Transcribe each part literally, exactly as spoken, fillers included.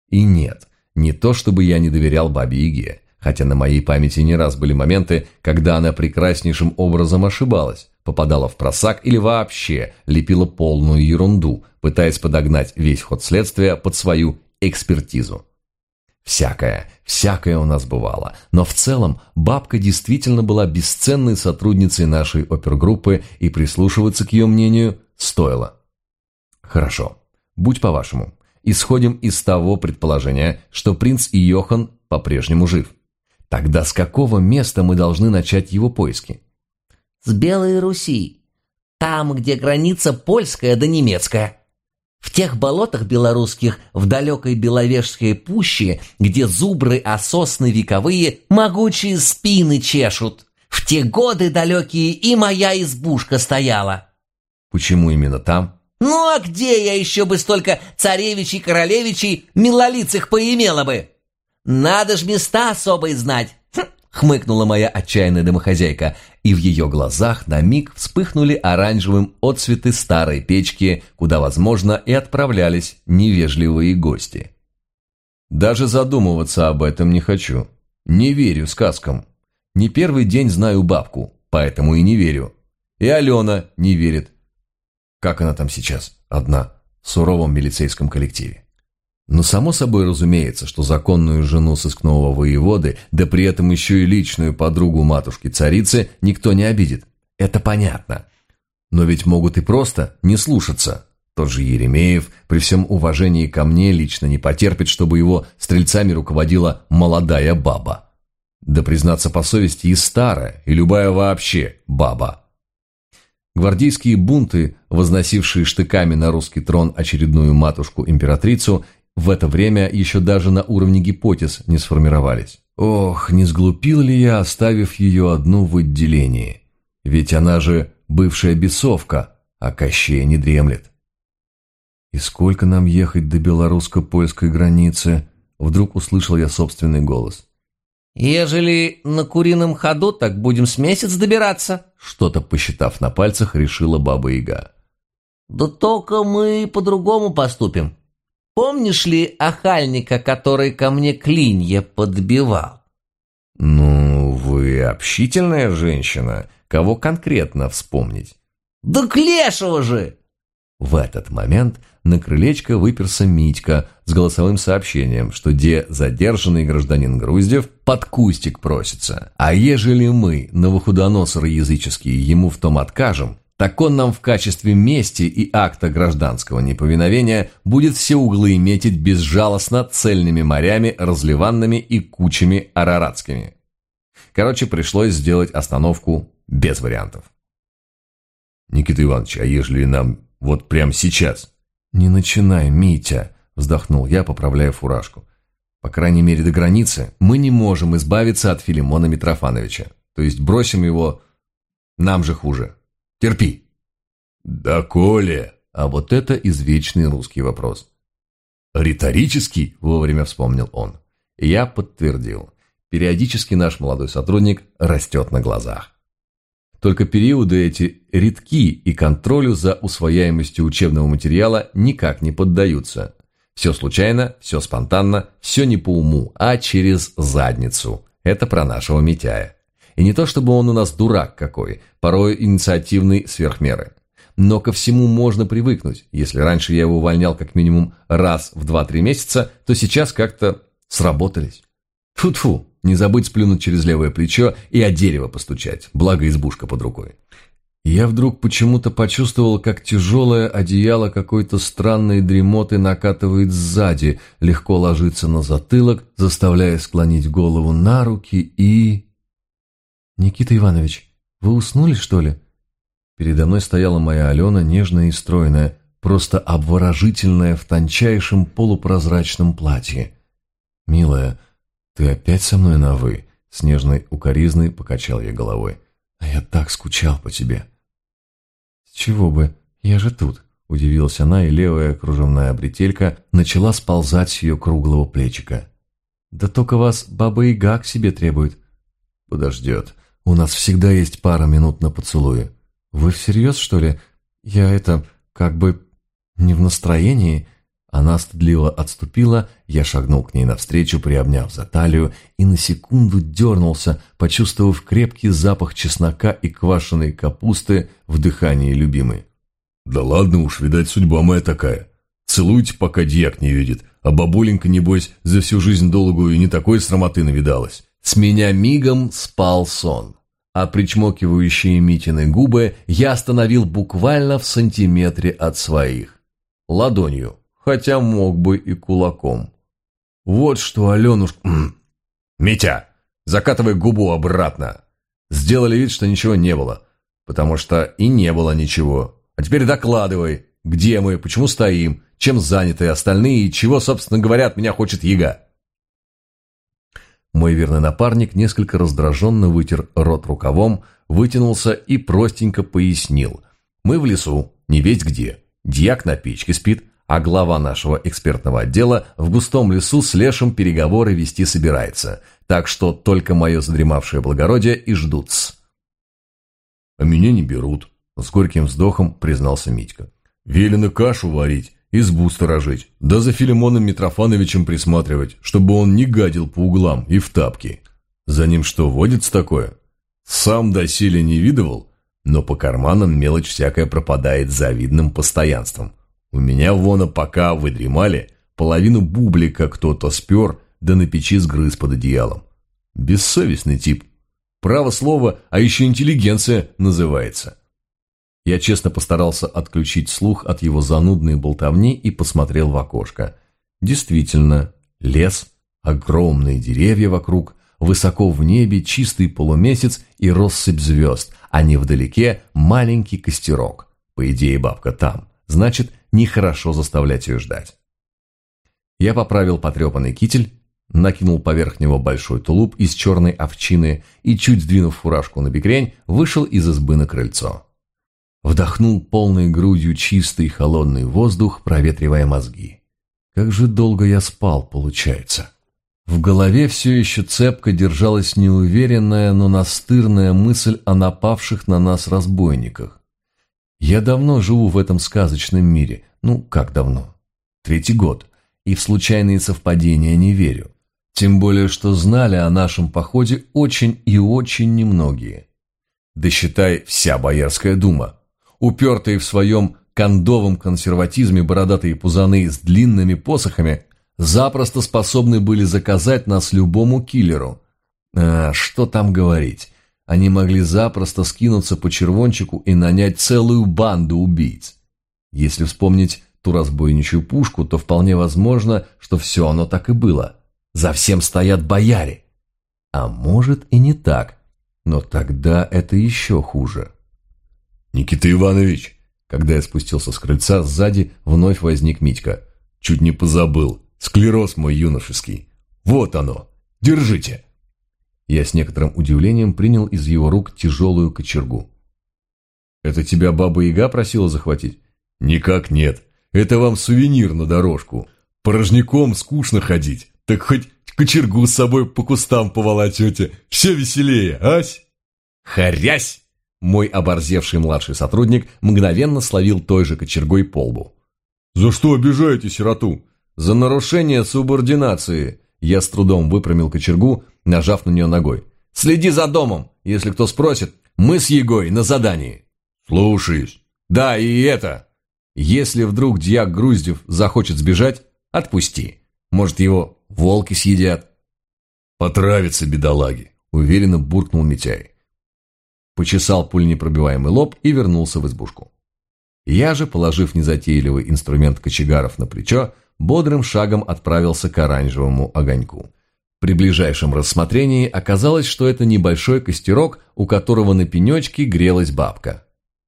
И нет, не то чтобы я не доверял Бабе-Яге, хотя на моей памяти не раз были моменты, когда она прекраснейшим образом ошибалась, попадала в просак или вообще лепила полную ерунду, пытаясь подогнать весь ход следствия под свою экспертизу. Всякое, всякое у нас бывало, но в целом бабка действительно была бесценной сотрудницей нашей опергруппы, и прислушиваться к ее мнению стоило. Хорошо, будь по-вашему. Исходим из того предположения, что принц Йохан по-прежнему жив. Тогда с какого места мы должны начать его поиски? С Белой Руси. Там, где граница польская да немецкая. В тех болотах белорусских, в далекой Беловежской пуще, где зубры, а сосны вековые могучие спины чешут. В те годы далекие и моя избушка стояла. Почему именно там? Ну а где я еще бы столько царевичей, королевичей, милолицых поимела бы? Надо ж места особые знать. Хм, хмыкнула моя отчаянная домохозяйка, и в ее глазах на миг вспыхнули оранжевым отцветы старой печки, куда, возможно, и отправлялись невежливые гости. Даже задумываться об этом не хочу. Не верю сказкам. Не первый день знаю бабку, поэтому и не верю. И Алена не верит. Как она там сейчас, одна, в суровом милицейском коллективе? Но само собой разумеется, что законную жену сыскного воеводы, да при этом еще и личную подругу матушки-царицы, никто не обидит. Это понятно. Но ведь могут и просто не слушаться. Тот же Еремеев, при всем уважении ко мне, лично не потерпит, чтобы его стрельцами руководила молодая баба. Да, признаться по совести, и старая, и любая вообще баба. Гвардейские бунты, возносившие штыками на русский трон очередную матушку-императрицу, в это время еще даже на уровне гипотез не сформировались. Ох, не сглупил ли я, оставив ее одну в отделении? Ведь она же бывшая бесовка, а Кощея не дремлет. И сколько нам ехать до белорусско-польской границы? Вдруг услышал я собственный голос. Ежели на курином ходу, так будем с месяц добираться. Что-то, посчитав на пальцах, решила Баба-Яга. Да только мы по-другому поступим. Помнишь ли охальника, который ко мне клинья подбивал? Ну, вы общительная женщина. Кого конкретно вспомнить? Да Клешего же! В этот момент на крылечко выперся Митька с голосовым сообщением, что де задержанный гражданин Груздев под кустик просится. А ежели мы, новохудоносоры языческие, ему в том откажем, так он нам в качестве мести и акта гражданского неповиновения будет все углы метить безжалостно цельными морями, разливанными и кучами араратскими. Короче, пришлось сделать остановку без вариантов. Никита Иванович, а ежели нам вот прямо сейчас? Не начинай, Митя, вздохнул я, поправляя фуражку. По крайней мере, до границы мы не можем избавиться от Филимона Митрофановича. То есть бросим его, нам же хуже. Терпи. Да коли? А вот это извечный русский вопрос. Риторический, вовремя вспомнил он. Я подтвердил. Периодически наш молодой сотрудник растет на глазах. Только периоды эти редки и контролю за усвояемостью учебного материала никак не поддаются. Все случайно, все спонтанно, все не по уму, а через задницу. Это про нашего Митяя. И не то чтобы он у нас дурак какой, порой инициативный сверх меры. Но ко всему можно привыкнуть. Если раньше я его увольнял как минимум раз в два-три месяца, то сейчас как-то сработались. Тьфу-тьфу, не забыть сплюнуть через левое плечо и о дерево постучать, благо избушка под рукой. Я вдруг почему-то почувствовал, как тяжелое одеяло какой-то странной дремоты накатывает сзади, легко ложится на затылок, заставляя склонить голову на руки и... «Никита Иванович, вы уснули, что ли?» Передо мной стояла моя Алена, нежная и стройная, просто обворожительная в тончайшем полупрозрачном платье. «Милая, ты опять со мной на «вы»?» С нежной укоризной покачал я головой. «А я так скучал по тебе». «С чего бы? Я же тут», — удивилась она, и левая кружевная бретелька начала сползать с ее круглого плечика. «Да только вас Баба-Яга к себе требует». «Подождет. У нас всегда есть пара минут на поцелуи». «Вы всерьез, что ли? Я это, как бы, не в настроении. Она стыдливо отступила, я шагнул к ней навстречу, приобняв за талию, и на секунду дернулся, почувствовав крепкий запах чеснока и квашеной капусты в дыхании любимой. «Да ладно уж, видать, судьба моя такая. Целуйте, пока дьяк не видит, а бабуленька, небось, за всю жизнь долгую и не такой срамоты навидалась». С меня мигом спал сон, а причмокивающие Митины губы я остановил буквально в сантиметре от своих. Ладонью. Хотя мог бы и кулаком. Вот что, Аленушка... Митя, закатывай губу обратно. Сделали вид, что ничего не было. Потому что и не было ничего. А теперь докладывай, где мы, почему стоим, чем заняты остальные и чего, собственно говоря, от меня хочет яга. Мой верный напарник несколько раздраженно вытер рот рукавом, вытянулся и простенько пояснил. Мы в лесу, не весть где. Дьяк на печке спит, а глава нашего экспертного отдела в густом лесу с Лешим переговоры вести собирается, так что только мое задремавшее благородие и ждут-с. «А меня не берут», — с горьким вздохом признался Митька. «Велено кашу варить, избу сторожить, да за Филимоном Митрофановичем присматривать, чтобы он не гадил по углам и в тапки. За ним что, водится такое? Сам доселе не видывал, но по карманам мелочь всякая пропадает с завидным постоянством. У меня вон, пока вы дремали, половину бублика кто-то спер, да на печи сгрыз под одеялом. Бессовестный тип. Право слово, а еще интеллигенция называется». Я честно постарался отключить слух от его занудной болтовни и посмотрел в окошко. Действительно, лес, огромные деревья вокруг, высоко в небе чистый полумесяц и россыпь звезд, а невдалеке маленький костерок. По идее, бабка там. Значит, нехорошо заставлять ее ждать. Я поправил потрепанный китель, накинул поверх него большой тулуп из черной овчины и, чуть сдвинув фуражку на бекрень, вышел из избы на крыльцо. Вдохнул полной грудью чистый холодный воздух, проветривая мозги. Как же долго я спал, получается. В голове все еще цепко держалась неуверенная, но настырная мысль о напавших на нас разбойниках. Я давно живу в этом сказочном мире. Ну, как давно? Третий год. И в случайные совпадения не верю. Тем более, что знали о нашем походе очень и очень немногие. Да считай, вся Боярская дума. Упертые в своем кондовом консерватизме бородатые пузаны с длинными посохами запросто способны были заказать нас любому киллеру. А что там говорить? Они могли запросто скинуться по червончику и нанять целую банду убийц. Если вспомнить ту разбойничью пушку, то вполне возможно, что все оно так и было. За всем стоят бояре. А может и не так, но тогда это еще хуже. «Никита Иванович!» Когда я спустился с крыльца, сзади вновь возник Митька. «Чуть не позабыл. Склероз мой юношеский. Вот оно. Держите!» Я с некоторым удивлением принял из его рук тяжелую кочергу. «Это тебя Баба-Яга просила захватить?» «Никак нет. Это вам сувенир на дорожку. Порожняком скучно ходить. Так хоть кочергу с собой по кустам поволочете. Все веселее, ась!» «Харясь!» Мой оборзевший младший сотрудник мгновенно словил той же кочергой по лбу. «За что обижаете сироту?» «За нарушение субординации!» Я с трудом выпрямил кочергу, нажав на нее ногой. «Следи за домом! Если кто спросит, мы с Егой на задании!» «Слушаюсь!» «Да, и это! Если вдруг дьяк Груздев захочет сбежать, отпусти. Может, его волки съедят?» «Потравятся бедолаги!» — уверенно буркнул Митяй. Почесал пуленепробиваемый лоб и вернулся в избушку. Я же, положив незатейливый инструмент кочегаров на плечо, бодрым шагом отправился к оранжевому огоньку. При ближайшем рассмотрении оказалось, что это небольшой костерок, у которого на пенечке грелась бабка.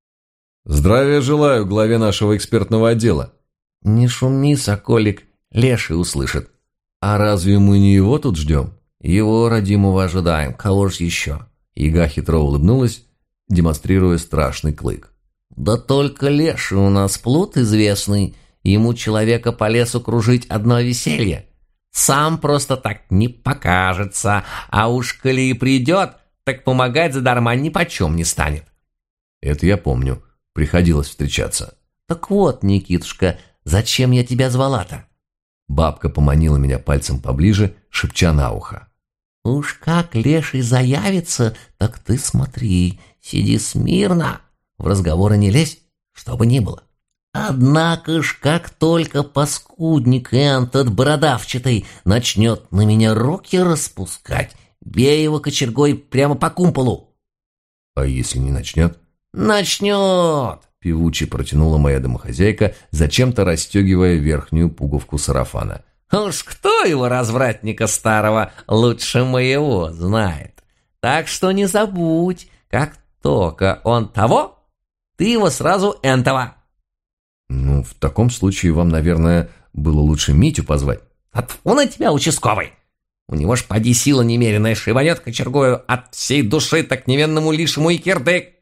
«Здравия желаю главе нашего экспертного отдела». «Не шуми, соколик, леший услышит». «А разве мы не его тут ждем?» «Его родимого ожидаем, кого ж еще?» Яга хитро улыбнулась, демонстрируя страшный клык. «Да только леший у нас плут известный, ему человека по лесу кружить одно веселье. Сам просто так не покажется, а уж коли и придет, так помогать задарма ни почем не станет». «Это я помню, приходилось встречаться». «Так вот, Никитушка, зачем я тебя звала-то?» Бабка поманила меня пальцем поближе, шепча на ухо. «Уж как леший заявится, так ты смотри, сиди смирно, в разговоры не лезь, что бы ни было. Однако ж, как только паскудник этот бородавчатый начнет на меня руки распускать, бей его кочергой прямо по кумполу». «А если не начнет?» «Начнет!» — певуче протянула моя домохозяйка, зачем-то расстегивая верхнюю пуговку сарафана. «Уж кто его, развратника старого, лучше моего знает. Так что не забудь, как только он того, ты его сразу энтова». «Ну, в таком случае вам, наверное, было лучше Митю позвать». «А тьфу на тебя, участковый! У него ж поди сила немеренная, шибанет кочергою от всей души так невинному лишему и кирдык.